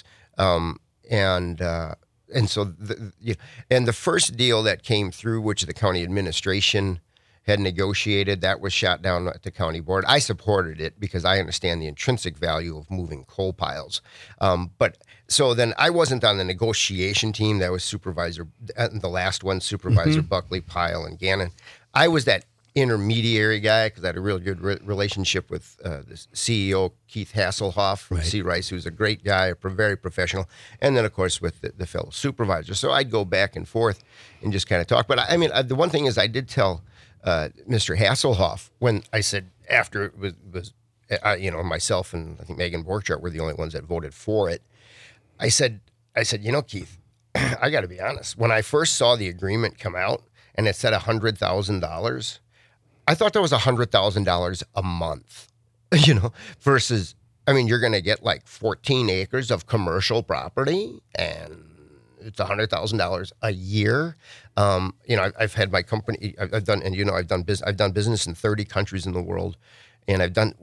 [SPEAKER 10] And so the first deal that came through, which the county administration had negotiated, that was shot down at the county board. I supported it because I understand the intrinsic value of moving coal piles. But so then I wasn't on the negotiation team. That was the last one, Supervisor Buckley, Pyle, and Gannon. I was that intermediary guy because I had a real good relationship with the CEO, Keith Hasselhoff from C. Rice, who's a great guy, very professional, and then, of course, with the fellow supervisors. So I'd go back and forth and just kind of talk. But, I mean, the one thing is I did tell Mr. Hasselhoff when I said after it was myself and I think Megan Borchardt were the only ones that voted for it, I said, Keith, I got to be honest. When I first saw the agreement come out and it said $100,000, I thought that was $100,000 a month, versus, I mean, you're going to get like 14 acres of commercial property and it's $100,000 a year. I've had my company, I've done business in 30 countries in the world, and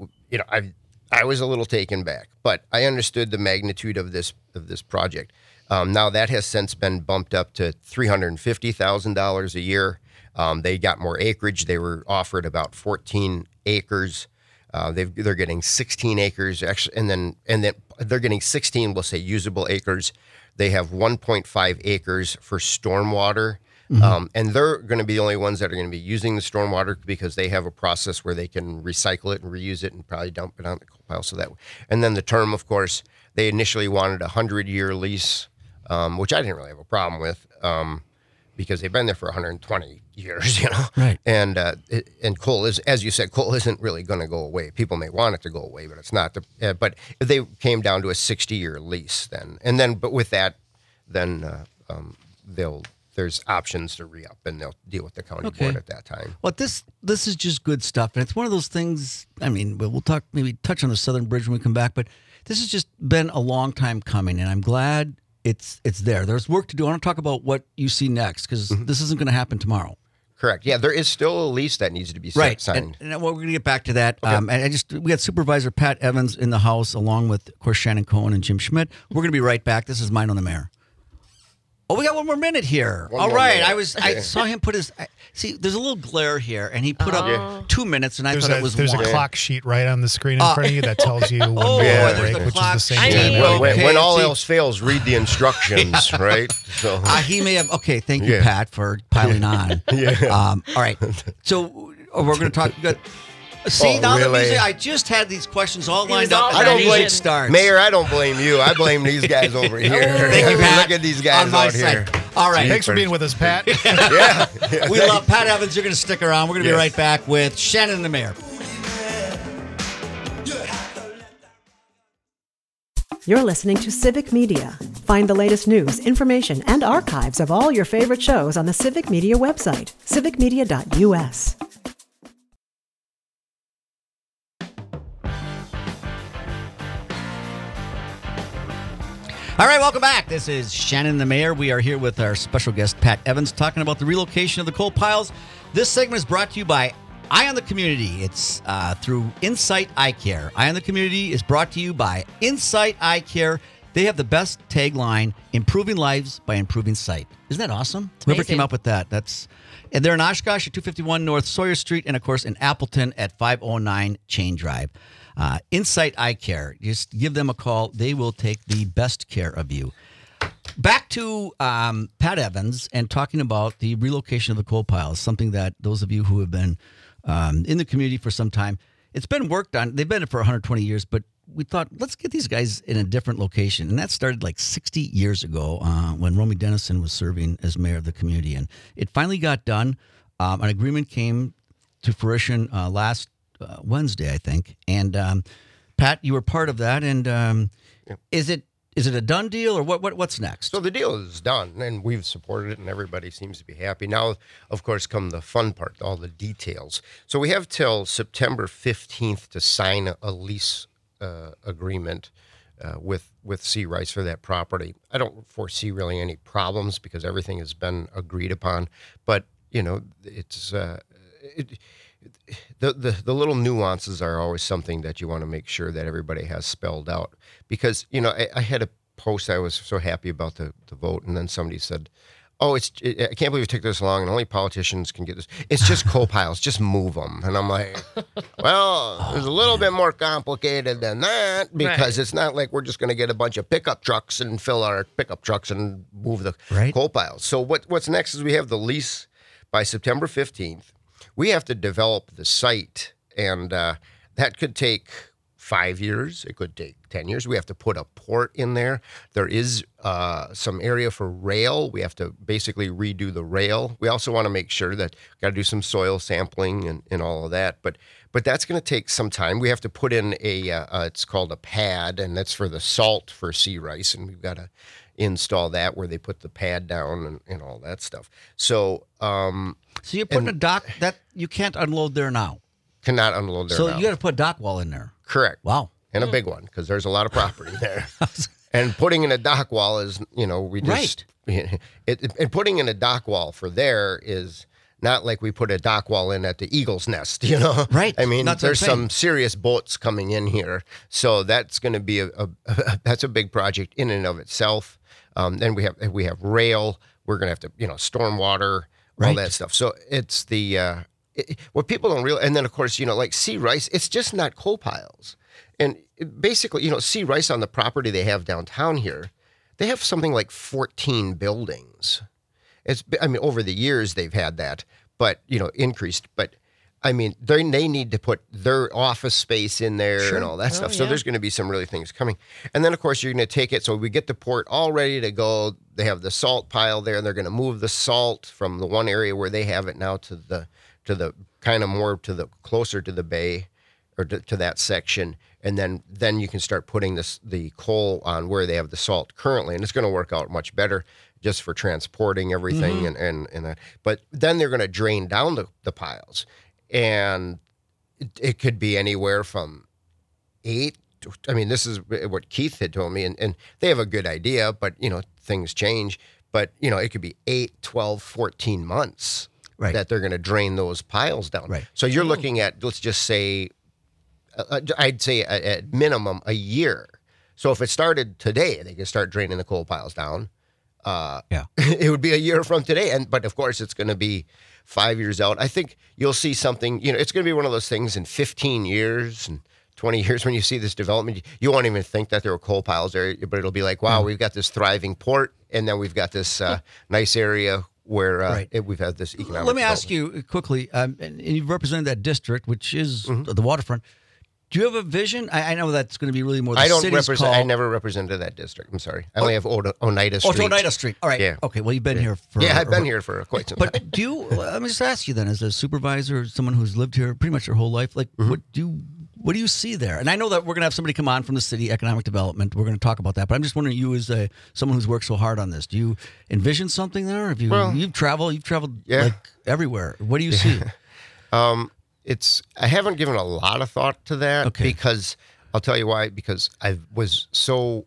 [SPEAKER 10] I was a little taken back, but I understood the magnitude of this project. Now that has since been bumped up to $350,000 a year. They got more acreage. They were offered about 14 acres. They're getting 16 acres actually, and then they're getting 16, we'll say, usable acres. They have 1.5 acres for stormwater, and they're going to be the only ones that are going to be using the stormwater because they have a process where they can recycle it and reuse it and probably dump it on the coal pile. So that, and then the term, of course, they initially wanted a 100-year lease, which I didn't really have a problem with. because they've been there for 120 years,
[SPEAKER 4] Right.
[SPEAKER 10] And coal is, as you said, coal isn't really going to go away. People may want it to go away, but it's not. But they came down to a 60-year lease then, but with that, then there's options to re-up, and they'll deal with the county board at that time.
[SPEAKER 4] Well, this is just good stuff, and it's one of those things. I mean, we'll maybe touch on the Southern Bridge when we come back, but this has just been a long time coming, and I'm glad it's there. There's work to do. I want to talk about what you see next, because this isn't going to happen tomorrow.
[SPEAKER 10] Correct. Yeah, there is still a lease that needs to be signed.
[SPEAKER 4] And we're going to get back to that. Okay. We got Supervisor Pat Evans in the house, along with, of course, Shannon Cohen and Jim Schmidt. We're going to be right back. This is Mine on the Mayor. Oh, we got one more minute here. All right. I saw him put his. See, there's a little glare here, and he put up 2 minutes, and I thought it was
[SPEAKER 8] There's
[SPEAKER 4] one.
[SPEAKER 8] A clock sheet right on the screen in front of you that tells you when
[SPEAKER 4] there's
[SPEAKER 8] break,
[SPEAKER 4] the
[SPEAKER 8] which
[SPEAKER 4] clock
[SPEAKER 8] is the same
[SPEAKER 4] sheet.
[SPEAKER 8] time.
[SPEAKER 10] When all else fails, read the instructions, right? So
[SPEAKER 4] he may have. Okay, thank you, Pat, for piling on. All right. So we're going to talk. See, now the music, I just had these questions all lined up.
[SPEAKER 10] I don't blame
[SPEAKER 4] starts.
[SPEAKER 10] Mayor. I don't blame you. I blame these guys over here.
[SPEAKER 4] Thank you, Pat.
[SPEAKER 10] Look at these guys out here.
[SPEAKER 4] All right.
[SPEAKER 8] Thanks for being with us, Pat.
[SPEAKER 4] We love Pat Evans. You're going to stick around. We're going to be right back with Shannon and the Mayor.
[SPEAKER 1] You're listening to Civic Media. Find the latest news, information, and archives of all your favorite shows on the Civic Media website, civicmedia.us.
[SPEAKER 4] All right, welcome back. This is Shannon the Mayor. We are here with our special guest, Pat Evans, talking about the relocation of the coal piles. This segment is brought to you by Eye on the Community. It's through Insight Eye Care. Eye on the Community is brought to you by Insight Eye Care. They have the best tagline, improving lives by improving sight. Isn't that awesome? Whoever came up with that. And they're in Oshkosh at 251 North Sawyer Street, and, of course, in Appleton at 509 Chain Drive. Insight Eye Care. Just give them a call. They will take the best care of you. Back to Pat Evans and talking about the relocation of the coal piles, something that those of you who have been in the community for some time, it's been worked on. They've been there for 120 years, but we thought, let's get these guys in a different location. And that started like 60 years ago when Romy Dennison was serving as mayor of the community. And it finally got done. An agreement came to fruition last Wednesday, I think. And Pat, you were part of that. And is it a done deal, or what's next?
[SPEAKER 10] So the deal is done, and we've supported it, and everybody seems to be happy. Now, of course, come the fun part, all the details. So we have till September 15th to sign a lease agreement with C. Rice for that property. I don't foresee really any problems because everything has been agreed upon. But it's the little nuances are always something that you want to make sure that everybody has spelled out. Because I had a post, I was so happy about the vote, and then somebody said, "Oh, I can't believe it took this long, and only politicians can get this. It's just coal piles, just move them." And I'm like, well, it's a little bit more complicated than that, because it's not like we're just going to get a bunch of pickup trucks and fill our pickup trucks and move the coal piles. So what's next is we have the lease by September 15th. We have to develop the site, and that could take 5 years. It could take 10 years. We have to put a port in there. There is some area for rail. We have to basically redo the rail. We also want to make sure that got to do some soil sampling and all of that. But that's going to take some time. We have to put in it's called a pad, and that's for the salt for C. Rice, and we've got to install that where they put the pad down and all that stuff. So
[SPEAKER 4] you're putting a dock that you can't unload there now.
[SPEAKER 10] Cannot unload there now.
[SPEAKER 4] So you got to put a dock wall in there.
[SPEAKER 10] Correct.
[SPEAKER 4] Wow.
[SPEAKER 10] And a big one, because there's a lot of property there. And putting in a dock wall is, we just... Right. And putting in a dock wall for there is not like we put a dock wall in at the Eagle's Nest,
[SPEAKER 4] Right.
[SPEAKER 10] I mean, there's some serious boats coming in here. So that's going to be that's a big project in and of itself. Then we have rail. We're going to have to, stormwater, all that stuff. So it's the... what people don't realize, and then of course, like C. Rice, it's just not coal piles. And basically, C. Rice on the property they have downtown here, they have something like 14 buildings. Over the years they've had that, but, increased. But I mean, they need to put their office space in there and all that stuff. So there's going to be some really things coming. And then, of course, you're going to take it. So we get the port all ready to go. They have the salt pile there, and they're going to move the salt from the one area where they have it now to the kind of more to the closer to the bay or to that section. And then you can start putting the coal on where they have the salt currently. And it's going to work out much better just for transporting everything and that. But then they're going to drain down the piles. And it could be anywhere from 8. I mean, this is what Keith had told me, and they have a good idea, but, things change. But, it could be 8, 12, 14 months that they're going to drain those piles down.
[SPEAKER 4] Right.
[SPEAKER 10] So you're looking at, let's just say, I'd say at minimum a year. So if it started today, they could start draining the coal piles down. It would be a year from today. But of course, it's going to be 5 years out. I think you'll see something, it's going to be one of those things in 15 years and 20 years when you see this development. You won't even think that there were coal piles there, but it'll be like, wow, we've got this thriving port, and then we've got this nice area where we've had this economic
[SPEAKER 4] Let me ask you quickly, and you've represented that district, which is the waterfront. Do you have a vision? I know that's going to be really more the city's call.
[SPEAKER 10] I never represented that district. I'm sorry. I only have Oneida Street.
[SPEAKER 4] Oh, Oneida Street. All right.
[SPEAKER 10] Yeah.
[SPEAKER 4] Okay. Well, you've been here for...
[SPEAKER 10] Yeah, I've been here for quite some time.
[SPEAKER 4] But let me just ask you then, as a supervisor, someone who's lived here pretty much their whole life, like, what do you see there? And I know that we're going to have somebody come on from the city, economic development. We're going to talk about that. But I'm just wondering, you as someone who's worked so hard on this, do you envision something there? You've traveled like everywhere. What do you see?
[SPEAKER 10] I haven't given a lot of thought to that because I'll tell you why. Because I was so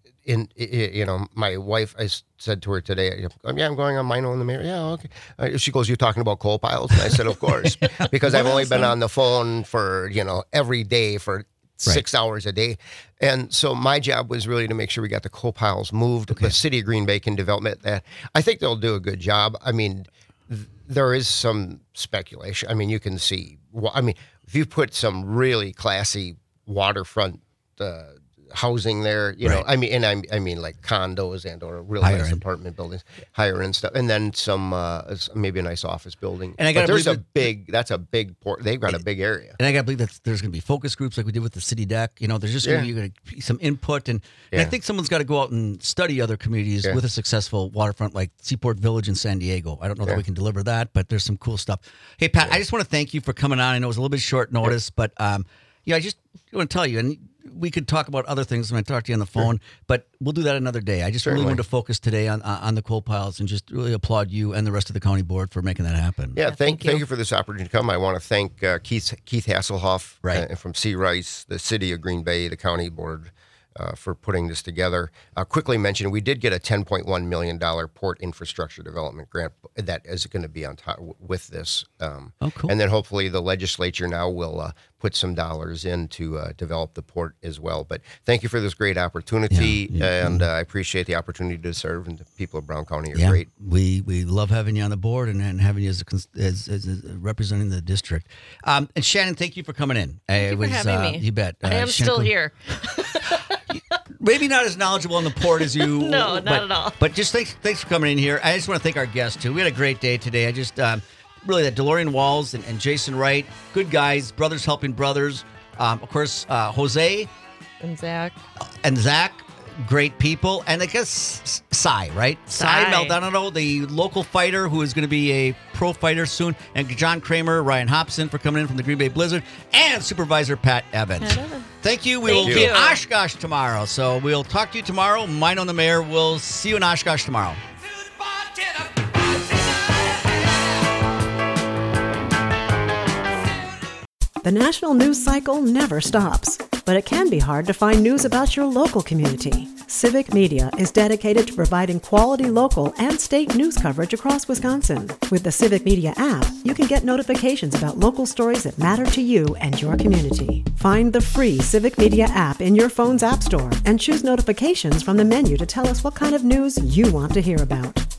[SPEAKER 10] my wife, I said to her today, I'm going on Mino and the Mayor. Yeah, okay. She goes, "You're talking about coal piles?" And I said, "Of course," because I've only been on the phone for every day for 6 hours a day. And so my job was really to make sure we got the coal piles moved. The city of Green Bay can develop that. I think they'll do a good job. I mean, there is some speculation. I mean, you can see. If you put some really classy waterfront housing there, I mean like condos and or really nice apartment buildings, higher end stuff, and then some maybe a nice office building. And that's a big port. They've got a big area.
[SPEAKER 4] And I got to believe that there's going to be focus groups like we did with the city deck. There's just going to be some input, and I think someone's got to go out and study other communities with a successful waterfront like Seaport Village in San Diego. I don't know that we can deliver that, but there's some cool stuff. Hey, Pat, I just want to thank you for coming on. I know it was a little bit short notice, but I just want to tell you, and we could talk about other things when I talk to you on the phone, but we'll do that another day. I just really wanted to focus today on the coal piles and just really applaud you and the rest of the county board for making that happen.
[SPEAKER 10] Yeah, thank you for this opportunity to come. I want to thank Keith Hasselhoff from C. Rice, the city of Green Bay, the county board, for putting this together. Quickly mention, we did get a $10.1 million port infrastructure development grant that is going to be on top with this. Cool. And then hopefully the legislature now will put some dollars in to develop the port as well. But thank you for this great opportunity, and I appreciate the opportunity to serve, and the people of Brown County are great.
[SPEAKER 4] We love having you on the board and having you as representing the district. And Shannon, thank you for coming in.
[SPEAKER 5] Thank you for having me.
[SPEAKER 4] You bet.
[SPEAKER 5] I am still here.
[SPEAKER 4] Maybe not as knowledgeable on the port as you.
[SPEAKER 5] No, not at all.
[SPEAKER 4] But just thanks for coming in here. I just want to thank our guests, too. We had a great day today. I just, really, that DeLorean Walls and Jason Wright, good guys, brothers helping brothers. Of course, Jose.
[SPEAKER 5] And Zach.
[SPEAKER 4] Great people. And I guess Cy, right? Cy Maldonado, the local fighter who is going to be a pro fighter soon. And John Kramer, Ryan Hobson for coming in from the Green Bay Blizzard. And Supervisor Pat Evans. Thank you. We will be in Oshkosh tomorrow. So we'll talk to you tomorrow. Mino and the Mayor. We'll see you in Oshkosh tomorrow.
[SPEAKER 1] The national news cycle never stops, but it can be hard to find news about your local community. Civic Media is dedicated to providing quality local and state news coverage across Wisconsin. With the Civic Media app, you can get notifications about local stories that matter to you and your community. Find the free Civic Media app in your phone's app store and choose notifications from the menu to tell us what kind of news you want to hear about.